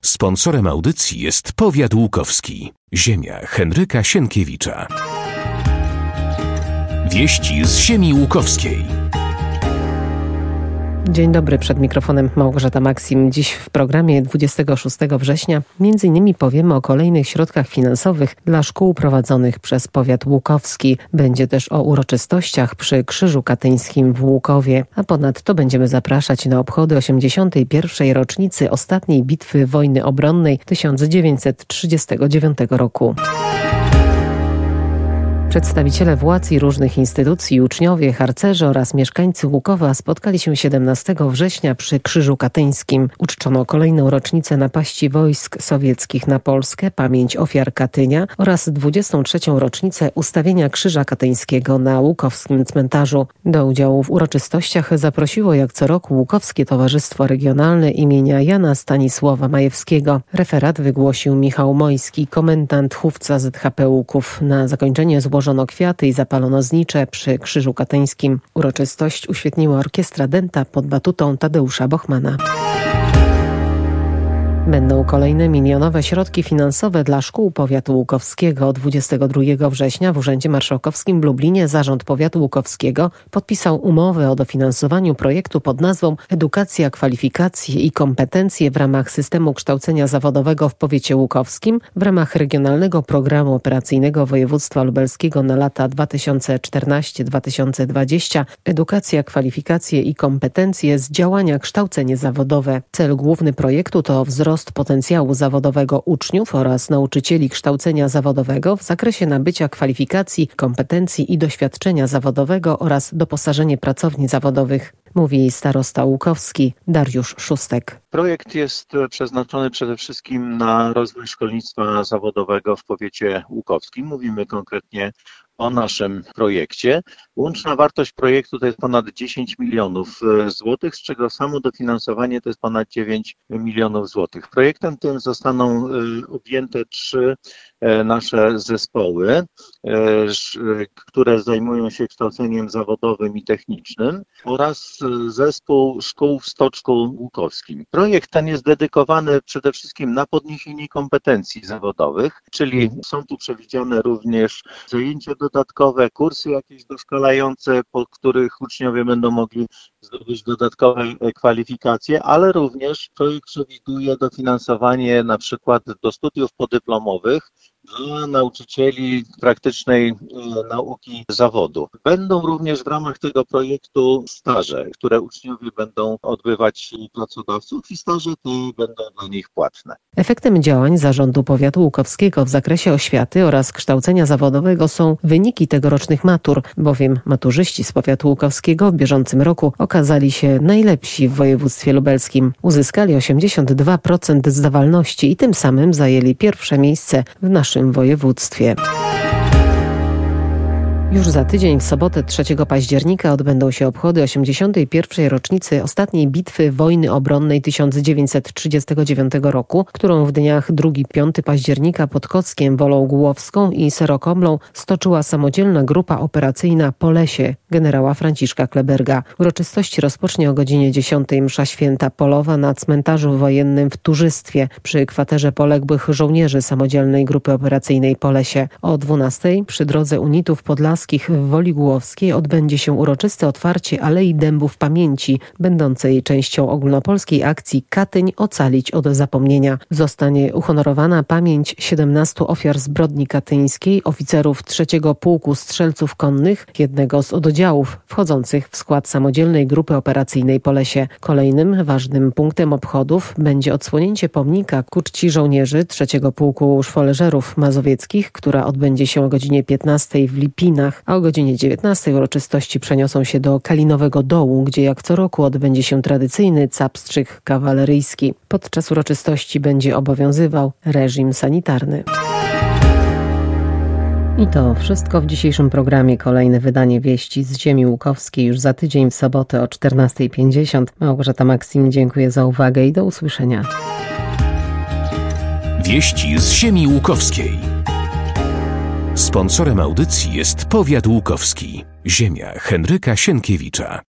Sponsorem audycji jest powiat łukowski. Ziemia Henryka Sienkiewicza. Wieści z ziemi łukowskiej. Dzień dobry, przed mikrofonem Małgorzata Maksim. Dziś w programie 26 września m.in. powiemy o kolejnych środkach finansowych dla szkół prowadzonych przez powiat łukowski. Będzie też o uroczystościach przy Krzyżu Katyńskim w Łukowie. A ponadto będziemy zapraszać na obchody 81. rocznicy ostatniej bitwy wojny obronnej 1939 roku. Przedstawiciele władz i różnych instytucji, uczniowie, harcerze oraz mieszkańcy Łukowa spotkali się 17 września przy Krzyżu Katyńskim. Uczczono kolejną rocznicę napaści wojsk sowieckich na Polskę, pamięć ofiar Katynia oraz 23. rocznicę ustawienia Krzyża Katyńskiego na łukowskim cmentarzu. Do udziału w uroczystościach zaprosiło jak co roku Łukowskie Towarzystwo Regionalne imienia Jana Stanisława Majewskiego. Referat wygłosił Michał Mojski, komendant Hufca ZHP Łuków. Na zakończenie złożono kwiaty i zapalono znicze przy Krzyżu Katyńskim. Uroczystość uświetniła orkiestra Dęta pod batutą Tadeusza Bochmana. Będą kolejne milionowe środki finansowe dla szkół powiatu łukowskiego. 22 września w Urzędzie Marszałkowskim w Lublinie Zarząd Powiatu Łukowskiego podpisał umowę o dofinansowaniu projektu pod nazwą Edukacja, kwalifikacje i kompetencje w ramach systemu kształcenia zawodowego w powiecie łukowskim w ramach Regionalnego Programu Operacyjnego Województwa Lubelskiego na lata 2014-2020. Edukacja, kwalifikacje i kompetencje z działania kształcenie zawodowe. Cel główny projektu to wzrost potencjału zawodowego uczniów oraz nauczycieli kształcenia zawodowego w zakresie nabycia kwalifikacji, kompetencji i doświadczenia zawodowego oraz doposażenie pracowni zawodowych, mówi starosta łukowski Dariusz Szóstek. Projekt jest przeznaczony przede wszystkim na rozwój szkolnictwa zawodowego w powiecie łukowskim. Mówimy konkretnie o naszym projekcie. Łączna wartość projektu to jest ponad 10 milionów złotych, z czego samo dofinansowanie to jest ponad 9 milionów złotych. Projektem tym zostaną objęte 3 nasze zespoły, które zajmują się kształceniem zawodowym i technicznym oraz zespół szkół w Stoczku Łukowskim. Projekt ten jest dedykowany przede wszystkim na podniesienie kompetencji zawodowych, czyli są tu przewidziane również zajęcia dodatkowe, kursy jakieś doszkalające, po których uczniowie będą mogli zdobyć dodatkowe kwalifikacje, ale również projekt przewiduje dofinansowanie na przykład do studiów podyplomowych dla nauczycieli praktycznej nauki zawodu. Będą również w ramach tego projektu staże, które uczniowie będą odbywać u pracodawców i staże te będą dla nich płatne. Efektem działań Zarządu Powiatu Łukowskiego w zakresie oświaty oraz kształcenia zawodowego są wyniki tegorocznych matur, bowiem maturzyści z Powiatu Łukowskiego w bieżącym roku okazali się najlepsi w województwie lubelskim. Uzyskali 82% zdawalności i tym samym zajęli pierwsze miejsce w naszym województwie. Już za tydzień, w sobotę 3 października odbędą się obchody 81. rocznicy ostatniej bitwy wojny obronnej 1939 roku, którą w dniach 2-5 października pod Kockiem, Wolą Głowską i Serokomlą stoczyła samodzielna grupa operacyjna Polesie generała Franciszka Kleberga. Uroczystości rozpocznie o godzinie 10 msza święta polowa na cmentarzu wojennym w Turzystwie przy kwaterze poległych żołnierzy samodzielnej grupy operacyjnej Polesie. O 12 przy drodze unitów podlaskich w Woli Głowskiej odbędzie się uroczyste otwarcie Alei Dębów Pamięci, będącej częścią ogólnopolskiej akcji Katyń ocalić od zapomnienia. Zostanie uhonorowana pamięć 17 ofiar zbrodni katyńskiej, oficerów 3. Pułku Strzelców Konnych, jednego z oddziałów wchodzących w skład samodzielnej grupy operacyjnej Polesie. Kolejnym ważnym punktem obchodów będzie odsłonięcie pomnika ku czci żołnierzy 3. Pułku Szwoleżerów Mazowieckich, która odbędzie się o godzinie 15 w Lipinach, a o godzinie 19 uroczystości przeniosą się do Kalinowego Dołu, gdzie jak co roku odbędzie się tradycyjny capstrzyk kawaleryjski. Podczas uroczystości będzie obowiązywał reżim sanitarny. I to wszystko w dzisiejszym programie. Kolejne wydanie Wieści z ziemi łukowskiej już za tydzień w sobotę o 14:50. Małgorzata Maksim, dziękuję za uwagę i do usłyszenia. Wieści z ziemi łukowskiej. Sponsorem audycji jest powiat łukowski. Ziemia Henryka Sienkiewicza.